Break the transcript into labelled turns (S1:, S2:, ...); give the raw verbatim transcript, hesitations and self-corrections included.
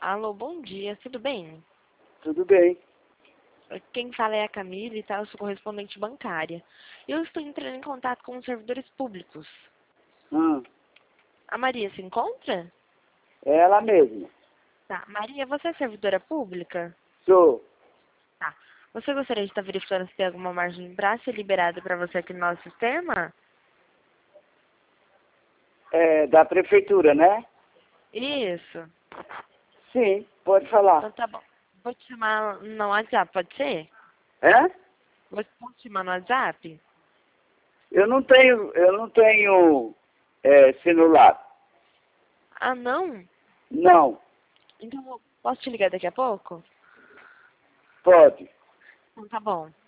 S1: Alô, bom dia, tudo bem?
S2: Tudo bem.
S1: Quem fala é a Camila e tá, eu sou correspondente bancária. Eu estou entrando em contato com os servidores públicos.
S2: Hum,
S1: A Maria se encontra?
S2: é ela mesma.
S1: Tá. Maria, você é servidora pública?
S2: Sou.
S1: Tá. Você gostaria de estar verificando se tem alguma margem para ser liberada para você aqui no nosso sistema?
S2: É, da prefeitura, né?
S1: Isso.
S2: Sim, pode
S1: Então
S2: falar.
S1: tá bom. Vou te chamar no WhatsApp, pode ser?
S2: É?
S1: Vou te chamar no WhatsApp?
S2: Eu não tenho, eu não tenho é, celular.
S1: Ah, não?
S2: Não,
S1: Então, eu posso te ligar daqui a pouco?
S2: pode.
S1: Então tá bom.